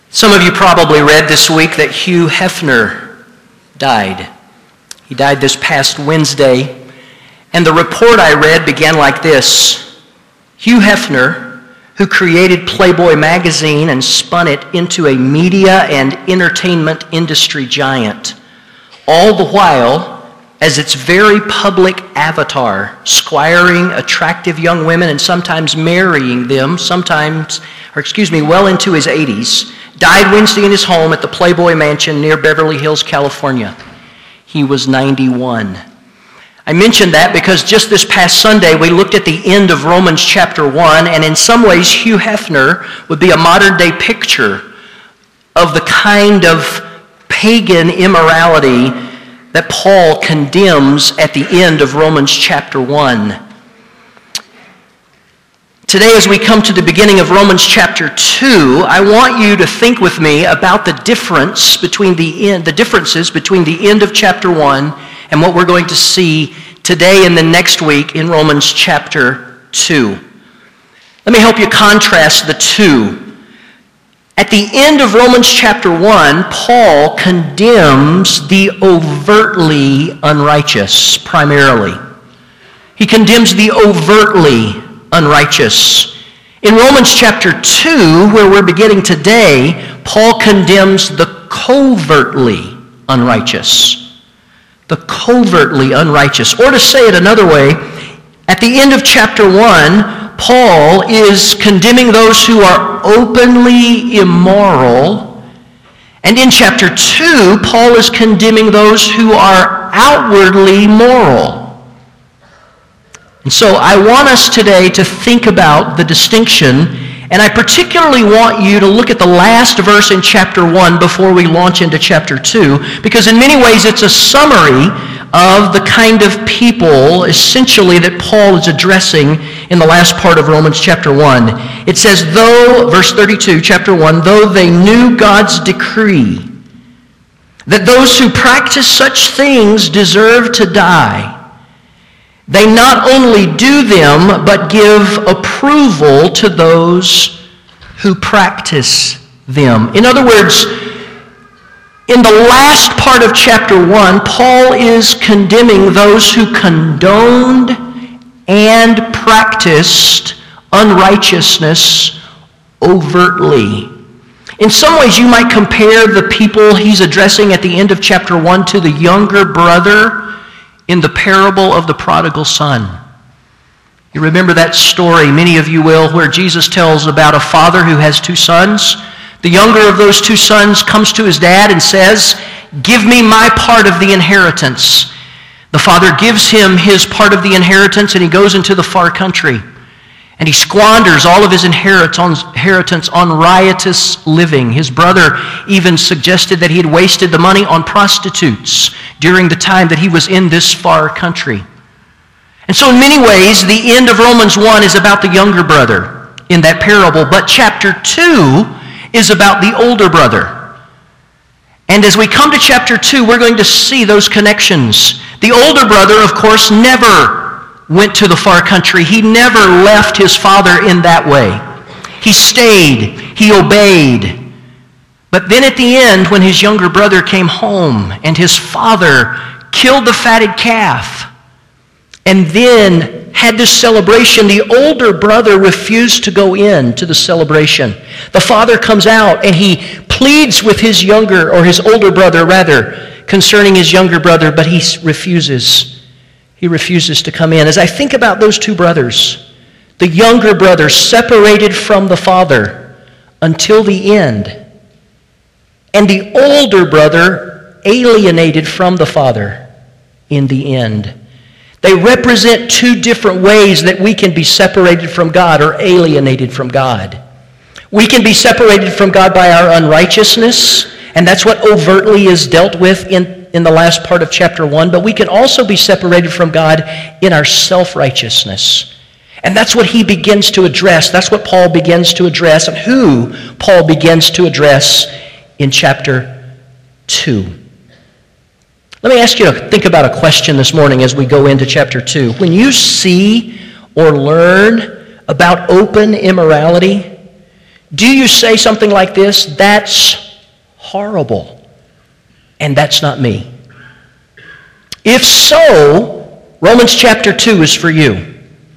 Some of you probably read this week that Hugh Hefner died. He died this past Wednesday, and the report I read began like this. Hugh Hefner, who created Playboy magazine and spun it into a media and entertainment industry giant, all the while as its very public avatar, squiring attractive young women and sometimes marrying them, well into his 80s, died Wednesday in his home at the Playboy Mansion near Beverly Hills, California. He was 91. I mentioned that because just this past Sunday we looked at the end of Romans chapter 1, and in some ways Hugh Hefner would be a modern-day picture of the kind of pagan immorality that Paul condemns at the end of Romans chapter 1. Today, as we come to the beginning of Romans chapter 2, I want you to think with me about the differences between the end of chapter 1 and what we're going to see today and the next week in Romans chapter 2. Let me help you contrast the two. At the end of Romans chapter 1, Paul condemns the overtly unrighteous primarily. He condemns the overtly unrighteous. In Romans chapter 2, where we're beginning today, Paul condemns the covertly unrighteous. The covertly unrighteous. Or to say it another way, at the end of chapter 1, Paul is condemning those who are openly immoral. And in chapter 2, Paul is condemning those who are outwardly moral. And so I want us today to think about the distinction, and I particularly want you to look at the last verse in chapter 1 before we launch into chapter 2, because in many ways it's a summary of the kind of people, essentially, that Paul is addressing in the last part of Romans chapter 1. It says, verse 32, chapter 1, though they knew God's decree, that those who practice such things deserve to die, they not only do them, but give approval to those who practice them. In other words, in the last part of chapter 1, Paul is condemning those who condoned and practiced unrighteousness overtly. In some ways, you might compare the people he's addressing at the end of chapter 1 to the younger brother in the parable of the prodigal son. You remember that story, many of you will, where Jesus tells about a father who has two sons. The younger of those two sons comes to his dad and says, "Give me my part of the inheritance." The father gives him his part of the inheritance, and he goes into the far country. And he squanders all of his inheritance on riotous living. His brother even suggested that he had wasted the money on prostitutes during the time that he was in this far country. And so in many ways, the end of Romans 1 is about the younger brother in that parable, but chapter 2 is about the older brother. And as we come to chapter 2, we're going to see those connections. The older brother, of course, never went to the far country. He never left his father in that way. He stayed. He obeyed. But then at the end, when his younger brother came home and his father killed the fatted calf and then had this celebration, the older brother refused to go in to the celebration. The father comes out and he pleads with his older brother rather, concerning his younger brother, but he refuses. He refuses to come in. As I think about those two brothers, the younger brother separated from the father until the end, and the older brother alienated from the father in the end. They represent two different ways that we can be separated from God or alienated from God. We can be separated from God by our unrighteousness, and that's what overtly is dealt with in the last part of chapter 1, but we can also be separated from God in our self-righteousness. And that's what he begins to address. That's what Paul begins to address, and who Paul begins to address in chapter 2. Let me ask you to think about a question this morning as we go into chapter 2. When you see or learn about open immorality, Do you say something like this? That's horrible, and that's not me. If so, Romans chapter 2 is for you.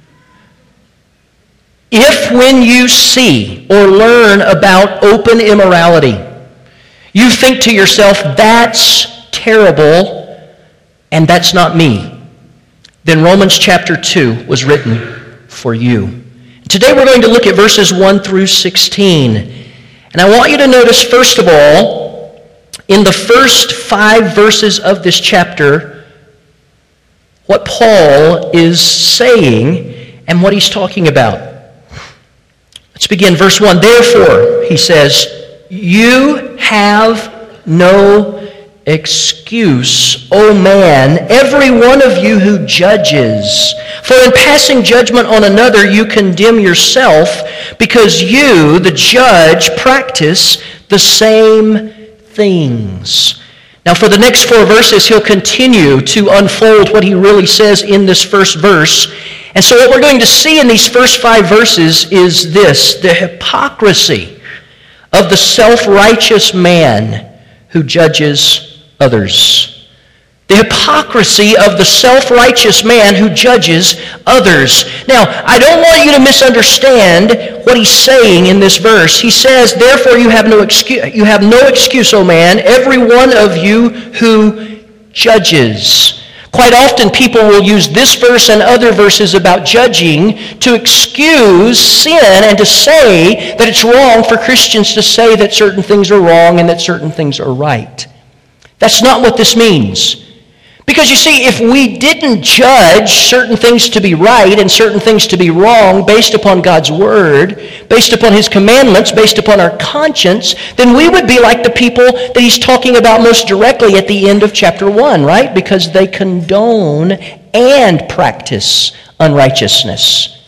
If when you see or learn about open immorality, you think to yourself, that's terrible, and that's not me, then Romans chapter 2 was written for you. Today we're going to look at verses 1 through 16. And I want you to notice, first of all, in the first 5 verses of this chapter, what Paul is saying and what he's talking about. Let's begin verse 1. Therefore, he says, you have no excuse, O man, every one of you who judges. For in passing judgment on another, you condemn yourself, because you, the judge, practice the same things. Now, for the next 4 verses, he'll continue to unfold what he really says in this first verse. And so what we're going to see in these first 5 verses is this: the hypocrisy of the self-righteous man who judges others. The hypocrisy of the self-righteous man who judges others. Now, I don't want you to misunderstand what he's saying in this verse. He says, therefore you have no excuse, O man, every one of you who judges. Quite often people will use this verse and other verses about judging to excuse sin and to say that it's wrong for Christians to say that certain things are wrong and that certain things are right. That's not what this means. Because you see, if we didn't judge certain things to be right and certain things to be wrong based upon God's Word, based upon His commandments, based upon our conscience, then we would be like the people that he's talking about most directly at the end of chapter 1, right? Because they condone and practice unrighteousness.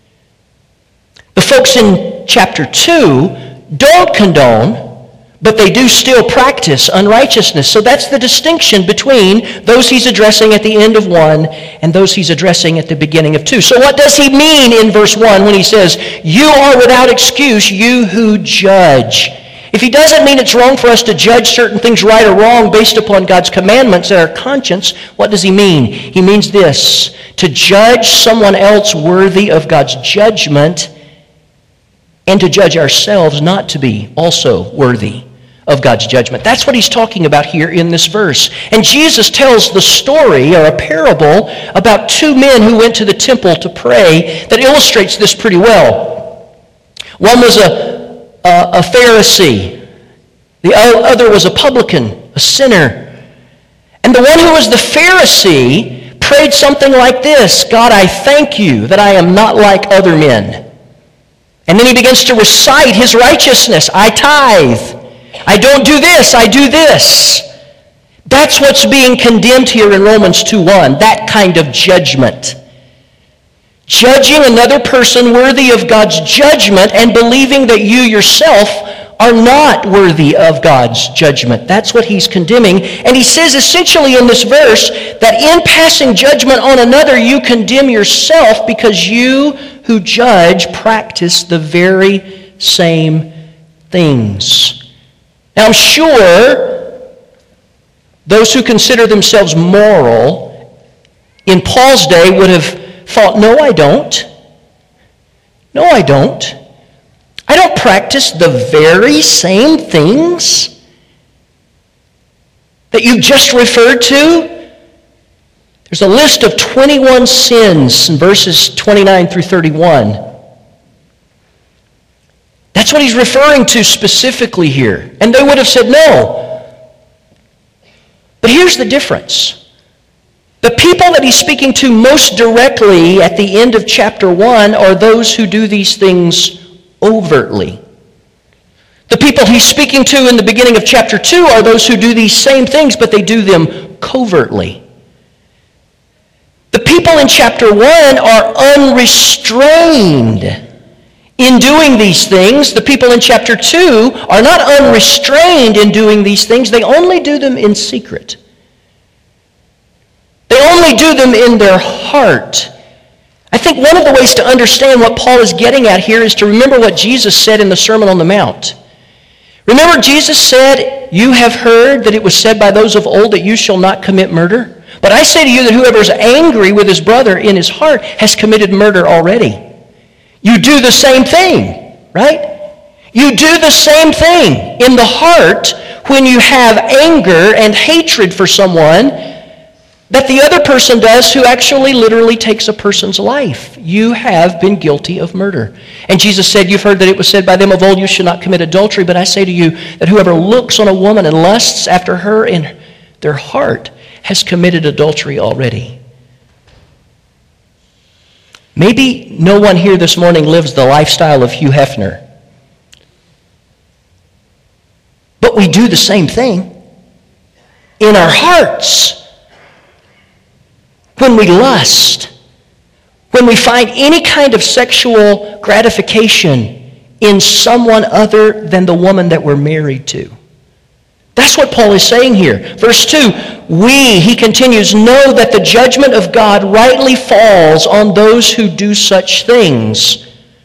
The folks in chapter 2 don't condone, but they do still practice unrighteousness. So that's the distinction between those he's addressing at the end of 1 and those he's addressing at the beginning of 2. So what does he mean in verse 1 when he says, you are without excuse, you who judge? If he doesn't mean it's wrong for us to judge certain things right or wrong based upon God's commandments and our conscience, what does he mean? He means this: to judge someone else worthy of God's judgment and to judge ourselves not to be also worthy of God's judgment. That's what he's talking about here in this verse. And Jesus tells the story, or a parable, about 2 men who went to the temple to pray that illustrates this pretty well. One was a Pharisee. The other was a publican, a sinner. And the one who was the Pharisee prayed something like this: God, I thank you that I am not like other men. And then he begins to recite his righteousness. I tithe. I don't do this, I do this. That's what's being condemned here in Romans 2:1, that kind of judgment. Judging another person worthy of God's judgment and believing that you yourself are not worthy of God's judgment. That's what he's condemning. And he says essentially in this verse that in passing judgment on another, you condemn yourself because you who judge practice the very same things. Now, I'm sure those who consider themselves moral in Paul's day would have thought, no, I don't. No, I don't. I don't practice the very same things that you just referred to. There's a list of 21 sins in verses 29 through 31. That's what he's referring to specifically here. And they would have said no. But here's the difference. The people that he's speaking to most directly at the end of chapter 1 are those who do these things overtly. The people he's speaking to in the beginning of chapter 2 are those who do these same things, but they do them covertly. The people in chapter 1 are unrestrained in doing these things. The people in chapter 2 are not unrestrained in doing these things. They only do them in secret. They only do them in their heart. I think one of the ways to understand what Paul is getting at here is to remember what Jesus said in the Sermon on the Mount. Remember, Jesus said, "You have heard that it was said by those of old that you shall not commit murder. But I say to you that whoever is angry with his brother in his heart has committed murder already." You do the same thing, right? You do the same thing in the heart when you have anger and hatred for someone that the other person does who actually literally takes a person's life. You have been guilty of murder. And Jesus said, "You've heard that it was said by them of old, you should not commit adultery. But I say to you that whoever looks on a woman and lusts after her in their heart has committed adultery already." Maybe no one here this morning lives the lifestyle of Hugh Hefner. But we do the same thing in our hearts. When we lust, when we find any kind of sexual gratification in someone other than the woman that we're married to. That's what Paul is saying here. Verse 2, he continues, "know that the judgment of God rightly falls on those who do such things."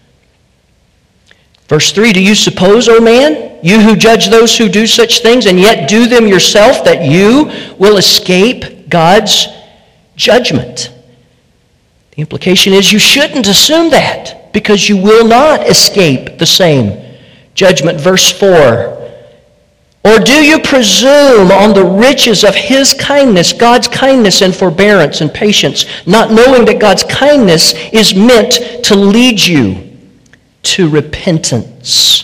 Verse 3, "Do you suppose, O man, you who judge those who do such things and yet do them yourself, that you will escape God's judgment?" The implication is you shouldn't assume that, because you will not escape the same judgment. Verse 4, "Or do you presume on the riches of His kindness, God's kindness and forbearance and patience, not knowing that God's kindness is meant to lead you to repentance?"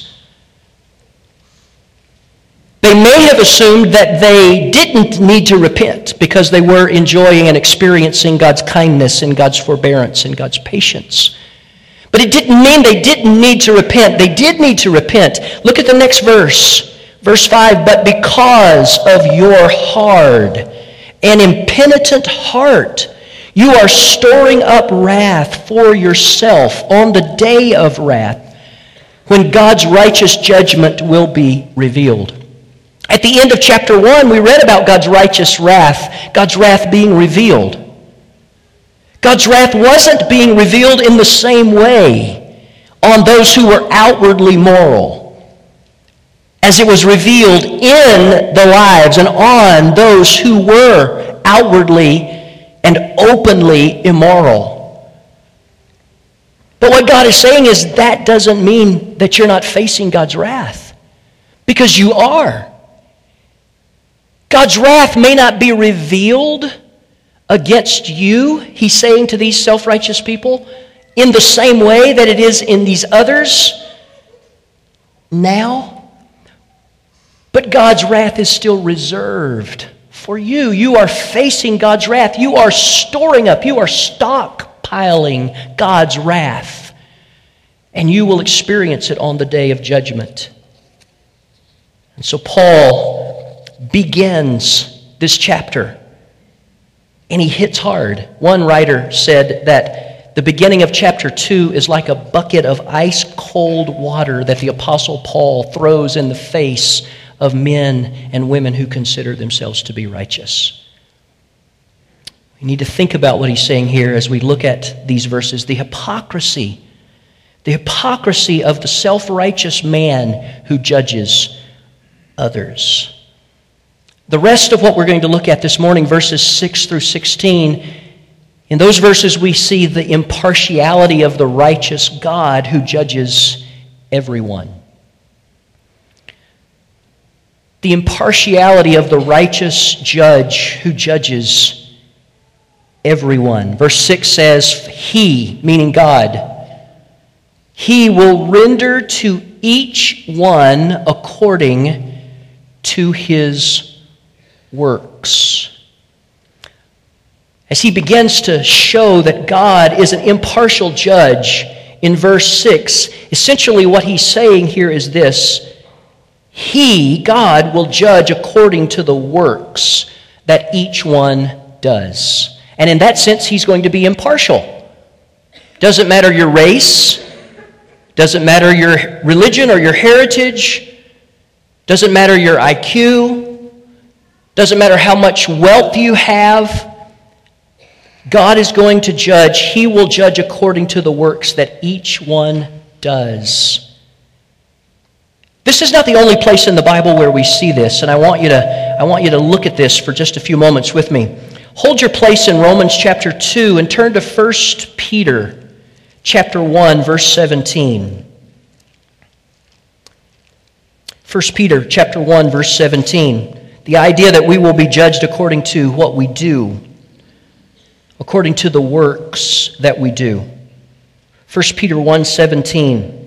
They may have assumed that they didn't need to repent because they were enjoying and experiencing God's kindness and God's forbearance and God's patience. But it didn't mean they didn't need to repent. They did need to repent. Look at the next verse. Verse 5, "But because of your hard and impenitent heart, you are storing up wrath for yourself on the day of wrath, when God's righteous judgment will be revealed." At the end of chapter 1, we read about God's righteous wrath, God's wrath being revealed. God's wrath wasn't being revealed in the same way on those who were outwardly moral as it was revealed in the lives and on those who were outwardly and openly immoral. But what God is saying is that doesn't mean that you're not facing God's wrath, because you are. God's wrath may not be revealed against you, He's saying to these self-righteous people, in the same way that it is in these others now. But God's wrath is still reserved for you. You are facing God's wrath. You are storing up, you are stockpiling God's wrath. And you will experience it on the day of judgment. And so Paul begins this chapter, and he hits hard. One writer said that the beginning of chapter 2 is like a bucket of ice-cold water that the Apostle Paul throws in the face of men and women who consider themselves to be righteous. We need to think about what he's saying here as we look at these verses. The hypocrisy of the self-righteous man who judges others. The rest of what we're going to look at this morning, verses 6 through 16, in those verses we see the impartiality of the righteous God who judges everyone. The impartiality of the righteous judge who judges everyone. Verse 6 says, He, meaning God, He will render to each one according to his works. As he begins to show that God is an impartial judge in verse 6, essentially what he's saying here is this: He, God, will judge according to the works that each one does. And in that sense, He's going to be impartial. Doesn't matter your race, doesn't matter your religion or your heritage, doesn't matter your IQ, doesn't matter how much wealth you have. God is going to judge. He will judge according to the works that each one does. This is not the only place in the Bible where we see this, and I want you to look at this for just a few moments with me. Hold your place in Romans chapter 2 and turn to 1 Peter chapter 1, verse 17. 1 Peter chapter 1, verse 17. The idea that we will be judged according to what we do, according to the works that we do. 1 Peter 1, 17.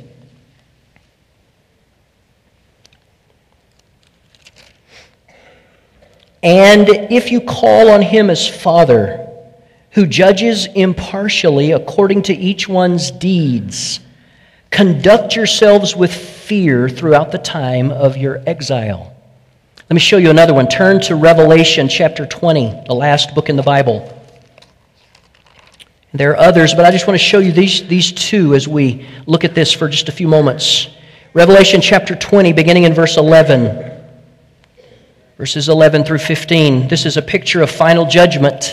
And if you call on Him as Father, who judges impartially according to each one's deeds, conduct yourselves with fear throughout the time of your exile. Let me show you another one. Turn to Revelation chapter 20, the last book in the Bible. There are others, but I just want to show you these two as we look at this for just a few moments. Revelation chapter 20, beginning in verse 11. Verses 11 through 15. This is a picture of final judgment.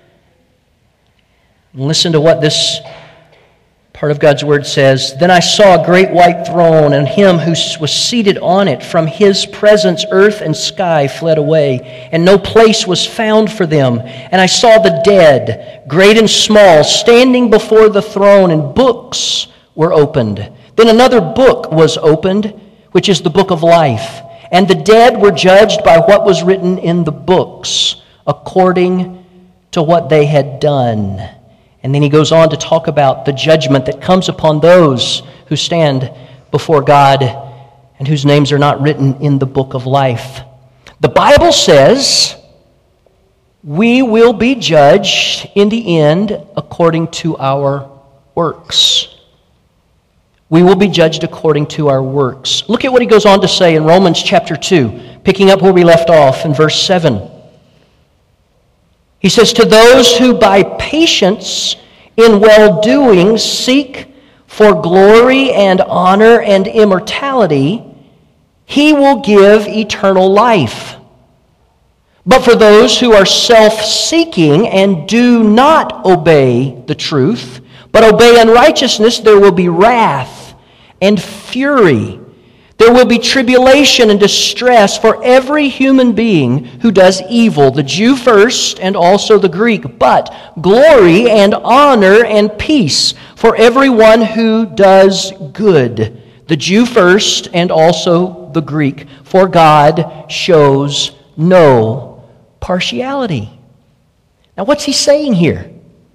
Listen to what this part of God's Word says. Then I saw a great white throne, and Him who was seated on it. From His presence earth and sky fled away, and no place was found for them. And I saw the dead, great and small, standing before the throne, and books were opened. Then another book was opened, which is the book of life. And the dead were judged by what was written in the books, according to what they had done. And then he goes on to talk about the judgment that comes upon those who stand before God and whose names are not written in the book of life. The Bible says we will be judged in the end according to our works. We will be judged according to our works. Look at what he goes on to say in Romans chapter 2, picking up where we left off in verse 7. He says, to those who by patience in well-doing seek for glory and honor and immortality, He will give eternal life. But for those who are self-seeking and do not obey the truth, but obey unrighteousness, there will be wrath and fury. There will be tribulation and distress for every human being who does evil, the Jew first and also the Greek, but glory and honor and peace for everyone who does good, the Jew first and also the Greek, for God shows no partiality. Now, what's he saying here?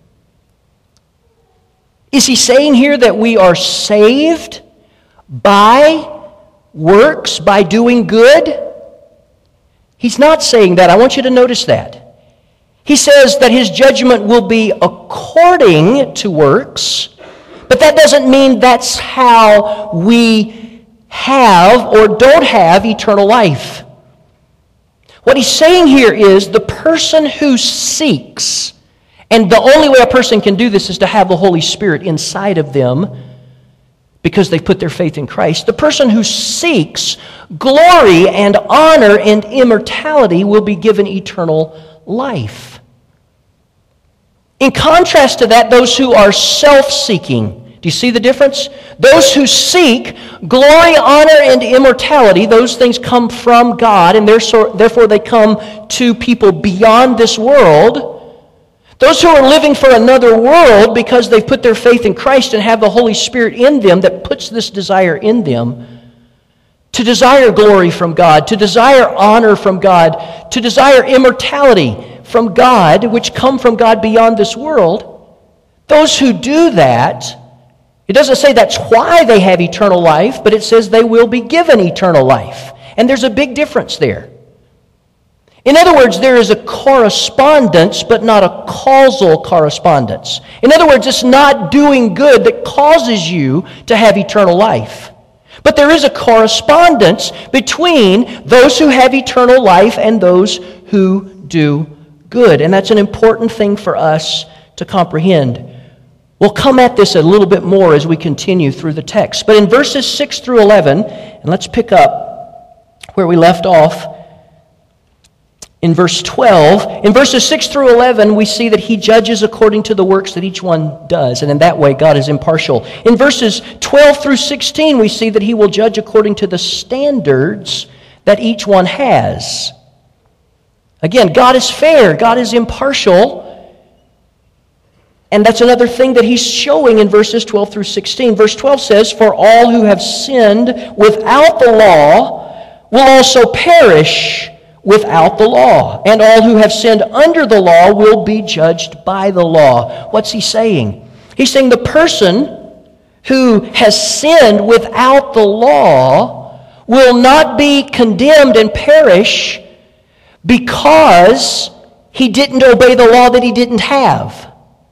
Is he saying here that we are saved by works, by doing good? He's not saying that. I want you to notice that. He says that his judgment will be according to works, but that doesn't mean that's how we have or don't have eternal life. What he's saying here is the person who seeks, and the only way a person can do this is to have the Holy Spirit inside of them because they put their faith in Christ. The person who seeks glory and honor and immortality will be given eternal life. In contrast to that, those who are self-seeking, do you see the difference? Those who seek glory, honor, and immortality, those things come from God, and therefore they come to people beyond this world. Those who are living for another world because they've put their faith in Christ and have the Holy Spirit in them that puts this desire in them to desire glory from God, to desire honor from God, to desire immortality from God, which come from God beyond this world. Those who do that, it doesn't say that's why they have eternal life, but it says they will be given eternal life. And there's a big difference there. In other words, there is a correspondence, but not a causal correspondence. In other words, it's not doing good that causes you to have eternal life. But there is a correspondence between those who have eternal life and those who do good. And that's an important thing for us to comprehend. We'll come at this a little bit more as we continue through the text. But in verses 6 through 11, and let's pick up where we left off, in verse 12. In verses 6 through 11, we see that he judges according to the works that each one does, and in that way, God is impartial. In verses 12 through 16, we see that he will judge according to the standards that each one has. Again, God is fair, God is impartial, and that's another thing that he's showing in verses 12 through 16. Verse 12 says, "For all who have sinned without the law will also perish without the law, and all who have sinned under the law will be judged by the law." What's he saying? He's saying the person who has sinned without the law will not be condemned and perish because he didn't obey the law that he didn't have.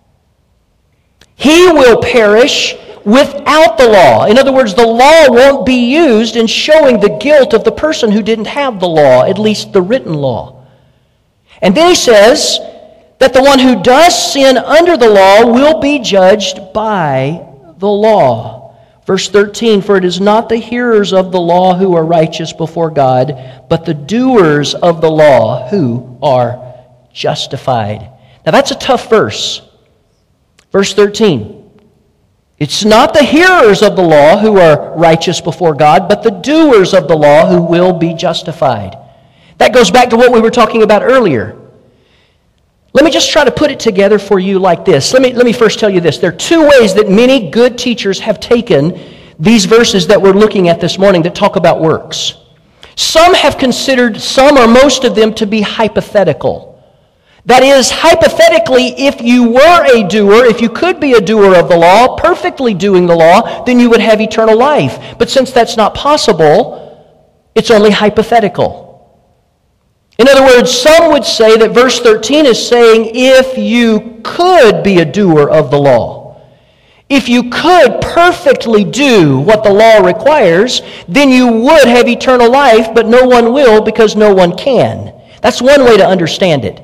He will perish without the law. In other words, the law won't be used in showing the guilt of the person who didn't have the law, at least the written law. And then he says that the one who does sin under the law will be judged by the law. Verse 13, "For it is not the hearers of the law who are righteous before God, but the doers of the law who are justified." Now that's a tough verse. Verse 13. It's not the hearers of the law who are righteous before God, but the doers of the law who will be justified. That goes back to what we were talking about earlier. Let me just try to put it together for you like this. Let me first tell you this. There are two ways that many good teachers have taken these verses that we're looking at this morning that talk about works. Some have considered some or most of them to be hypothetical. That is, hypothetically, if you were a doer, if you could be a doer of the law, perfectly doing the law, then you would have eternal life. But since that's not possible, it's only hypothetical. In other words, some would say that verse 13 is saying if you could be a doer of the law, if you could perfectly do what the law requires, then you would have eternal life, but no one will because no one can. That's one way to understand it.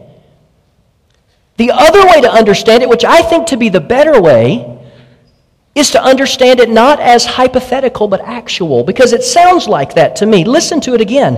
The other way to understand it, which I think to be the better way, is to understand it not as hypothetical but actual, because it sounds like that to me. Listen to it again.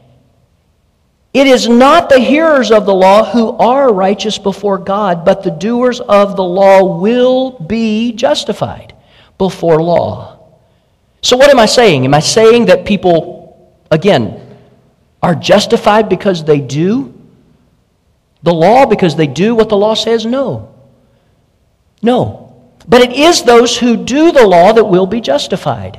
It is not the hearers of the law who are righteous before God, but the doers of the law will be justified before law. So what am I saying? Am I saying that people, again, are justified because they do the law, because they do what the law says? No. No. But it is those who do the law that will be justified.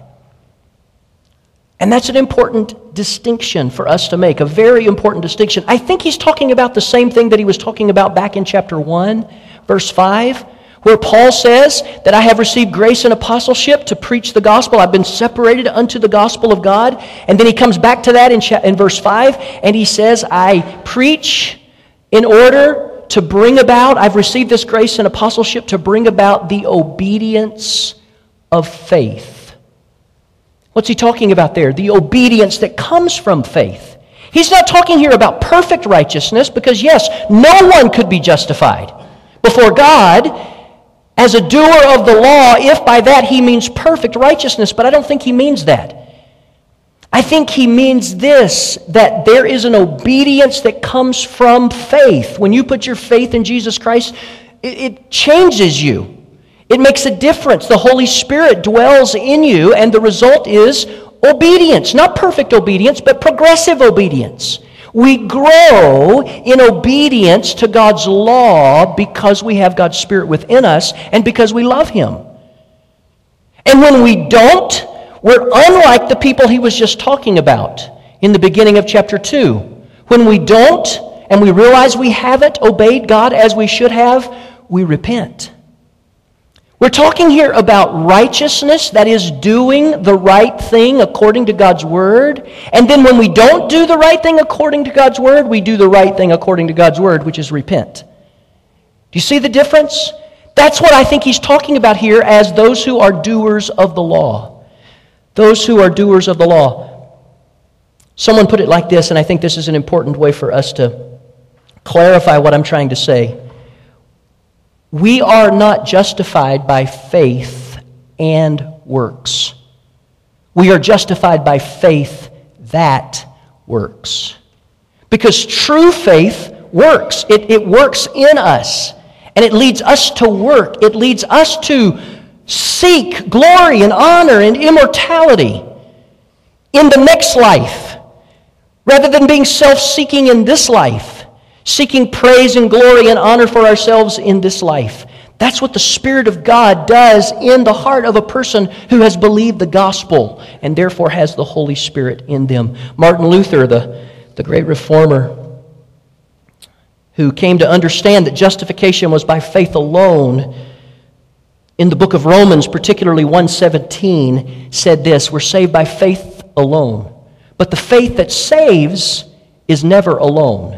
And that's an important distinction for us to make, a very important distinction. I think he's talking about the same thing that he was talking about back in chapter 1, verse 5, where Paul says that I have received grace and apostleship to preach the gospel. I've been separated unto the gospel of God. And then he comes back to that in verse 5, and he says, I preach in order to bring about, I've received this grace and apostleship to bring about the obedience of faith. What's he talking about there? The obedience that comes from faith. He's not talking here about perfect righteousness, because yes, no one could be justified before God as a doer of the law, if by that he means perfect righteousness, but I don't think he means that. I think he means this, that there is an obedience that comes from faith. When you put your faith in Jesus Christ, it changes you. It makes a difference. The Holy Spirit dwells in you, and the result is obedience. Not perfect obedience, but progressive obedience. We grow in obedience to God's law because we have God's Spirit within us and because we love Him. And when we don't, we're unlike the people he was just talking about in the beginning of chapter 2. When we don't, and we realize we haven't obeyed God as we should have, we repent. We're talking here about righteousness, that is doing the right thing according to God's Word. And then when we don't do the right thing according to God's Word, we do the right thing according to God's Word, which is repent. Do you see the difference? That's what I think he's talking about here as those who are doers of the law. Those who are doers of the law. Someone put it like this, and I think this is an important way for us to clarify what I'm trying to say. We are not justified by faith and works. We are justified by faith that works. Because true faith works. It works in us. And it leads us to work. It leads us to seek glory and honor and immortality in the next life, rather than being self-seeking in this life, seeking praise and glory and honor for ourselves in this life. That's what the Spirit of God does in the heart of a person who has believed the gospel and therefore has the Holy Spirit in them. Martin Luther, the great reformer, who came to understand that justification was by faith alone, in the book of Romans, particularly 1:17, said this: we're saved by faith alone. But the faith that saves is never alone.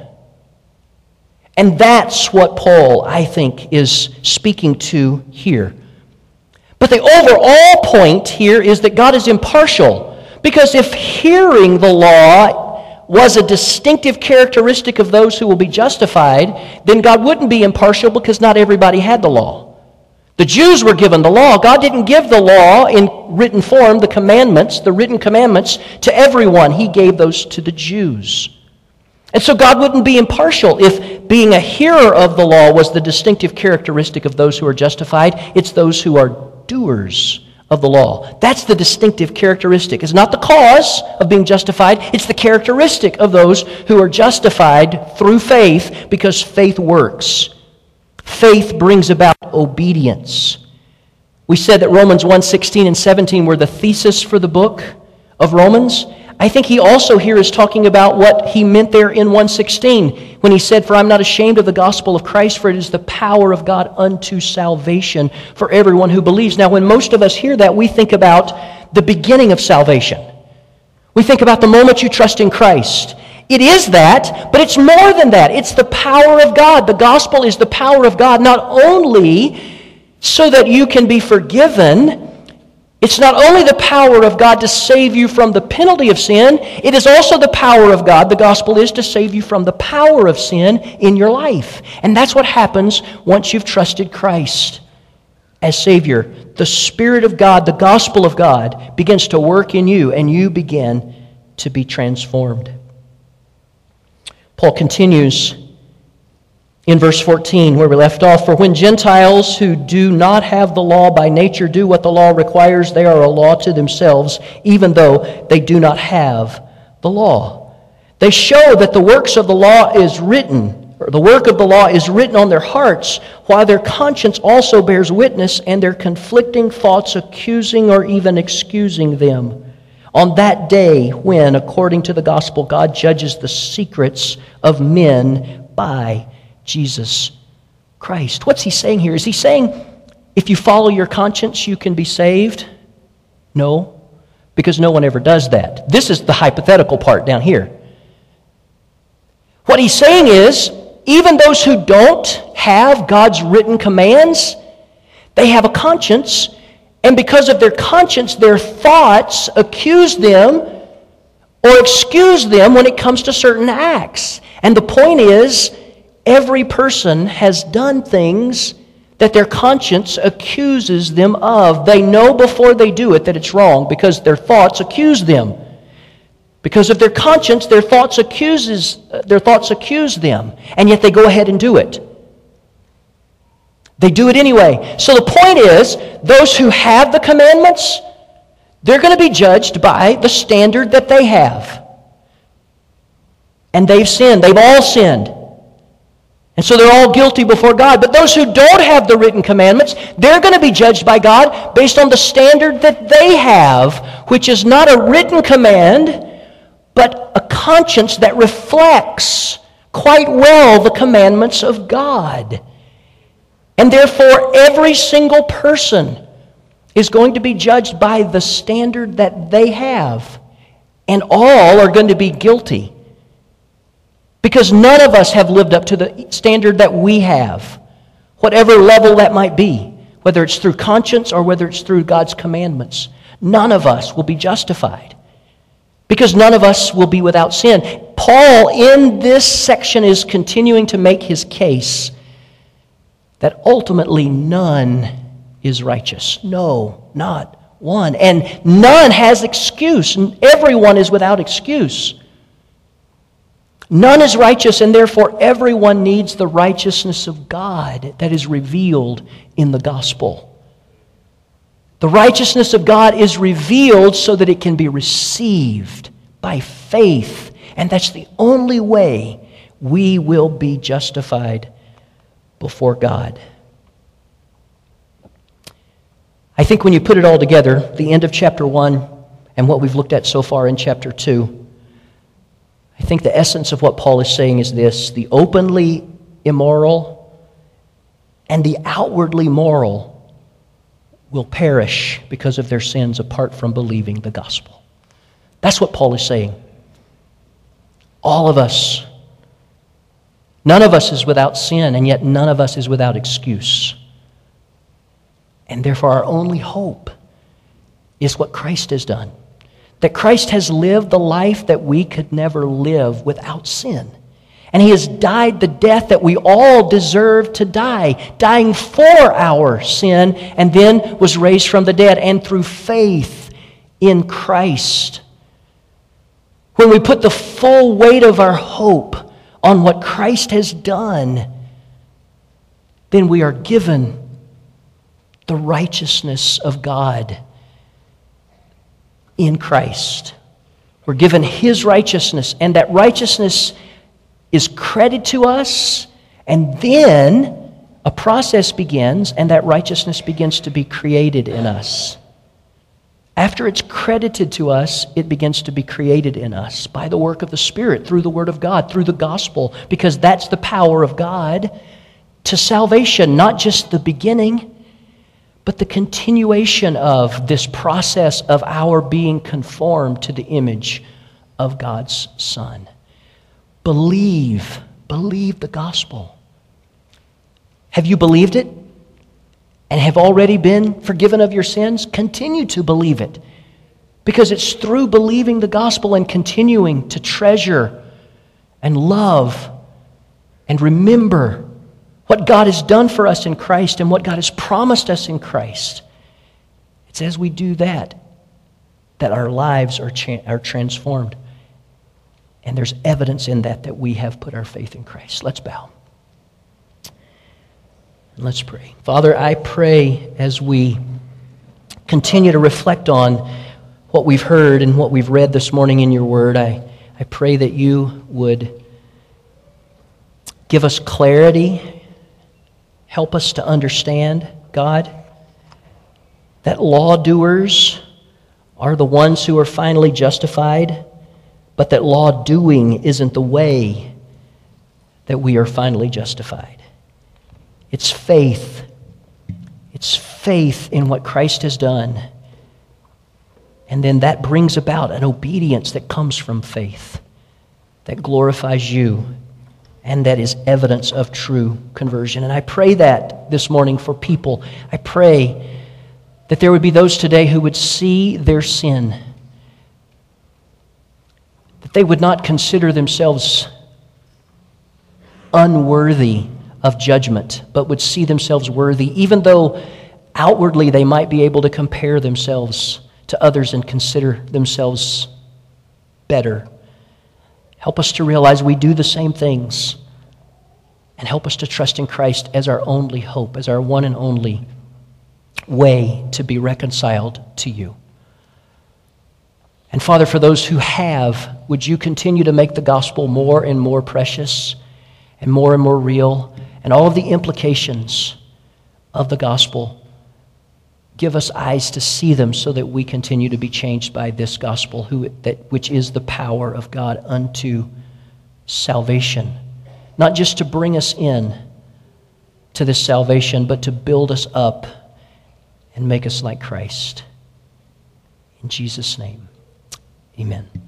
And that's what Paul, I think, is speaking to here. But the overall point here is that God is impartial. Because if hearing the law was a distinctive characteristic of those who will be justified, then God wouldn't be impartial, because not everybody had the law. The Jews were given the law. God didn't give the law in written form, the commandments, the written commandments, to everyone. He gave those to the Jews. And so God wouldn't be impartial if being a hearer of the law was the distinctive characteristic of those who are justified. It's those who are doers of the law. That's the distinctive characteristic. It's not the cause of being justified. It's the characteristic of those who are justified through faith, because faith works. Faith brings about obedience. We said that Romans 1:16 and 17 were the thesis for the book of Romans. I think he also here is talking about what he meant there in 1:16 when he said, "For I'm not ashamed of the gospel of Christ, for it is the power of God unto salvation for everyone who believes." Now, when most of us hear that, we think about the beginning of salvation. We think about the moment you trust in Christ. It is that, but it's more than that. It's the power of God. The gospel is the power of God, not only so that you can be forgiven. It's not only the power of God to save you from the penalty of sin, it is also the power of God, the gospel is, to save you from the power of sin in your life. And that's what happens once you've trusted Christ as Savior. The Spirit of God, the gospel of God, begins to work in you, and you begin to be transformed. Paul continues in verse 14, where we left off, "For when Gentiles who do not have the law by nature do what the law requires, they are a law to themselves, even though they do not have the law. They show that the works of the law is written, or the work of the law is written on their hearts, while their conscience also bears witness, and their conflicting thoughts accusing or even excusing them. On that day when, according to the gospel, God judges the secrets of men by Jesus Christ." What's he saying here? Is he saying if you follow your conscience, you can be saved? No, because no one ever does that. This is the hypothetical part down here. What he's saying is, even those who don't have God's written commands, they have a conscience, and because of their conscience, their thoughts accuse them or excuse them when it comes to certain acts. And the point is, every person has done things that their conscience accuses them of. They know before they do it that it's wrong because their thoughts accuse them. Because of their conscience, their thoughts accuse them, and yet they go ahead and do it. They do it anyway. So the point is, those who have the commandments, they're going to be judged by the standard that they have. And they've sinned. They've all sinned. And so they're all guilty before God. But those who don't have the written commandments, they're going to be judged by God based on the standard that they have, which is not a written command, but a conscience that reflects quite well the commandments of God. And therefore, every single person is going to be judged by the standard that they have. And all are going to be guilty. Because none of us have lived up to the standard that we have, whatever level that might be, whether it's through conscience or whether it's through God's commandments. None of us will be justified, because none of us will be without sin. Paul, in this section, is continuing to make his case that ultimately none is righteous. No, not one. And none has excuse. Everyone is without excuse. None is righteous, and therefore everyone needs the righteousness of God that is revealed in the gospel. The righteousness of God is revealed so that it can be received by faith, and that's the only way we will be justified before God. I think when you put it all together, the end of chapter 1 and what we've looked at so far in chapter 2, I think the essence of what Paul is saying is this: the openly immoral and the outwardly moral will perish because of their sins apart from believing the gospel. That's what Paul is saying. All of us. None of us is without sin, and yet none of us is without excuse. And therefore our only hope is what Christ has done. That Christ has lived the life that we could never live without sin. And He has died the death that we all deserve to die, dying for our sin, and then was raised from the dead. And through faith in Christ, when we put the full weight of our hope on what Christ has done, then we are given the righteousness of God in Christ. We're given His righteousness, and that righteousness is credited to us, and then a process begins, and that righteousness begins to be created in us. After it's credited to us, it begins to be created in us by the work of the Spirit, through the Word of God, through the gospel, because that's the power of God to salvation, not just the beginning, but the continuation of this process of our being conformed to the image of God's Son. Believe the gospel. Have you believed it and have already been forgiven of your sins? Continue to believe it, because it's through believing the gospel and continuing to treasure and love and remember what God has done for us in Christ and what God has promised us in Christ. It's as we do that our lives are transformed. And there's evidence in that we have put our faith in Christ. Let's bow. And let's pray. Father, I pray as we continue to reflect on what we've heard and what we've read this morning in your word, I pray that you would give us clarity, help us to understand, God, that lawdoers are the ones who are finally justified, but that law doing isn't the way that we are finally justified. It's faith. It's faith in what Christ has done. And then that brings about an obedience that comes from faith, that glorifies you, and that is evidence of true conversion. And I pray that this morning for people. I pray that there would be those today who would see their sin, that they would not consider themselves unworthy of judgment, but would see themselves worthy, even though outwardly they might be able to compare themselves to others and consider themselves better. Help us to realize we do the same things, and help us to trust in Christ as our only hope, as our one and only way to be reconciled to you. And Father, for those who have, would you continue to make the gospel more and more precious and more real, and all of the implications of the gospel. Give us eyes to see them so that we continue to be changed by this gospel, which is the power of God unto salvation. Not just to bring us in to this salvation, but to build us up and make us like Christ. In Jesus' name, amen.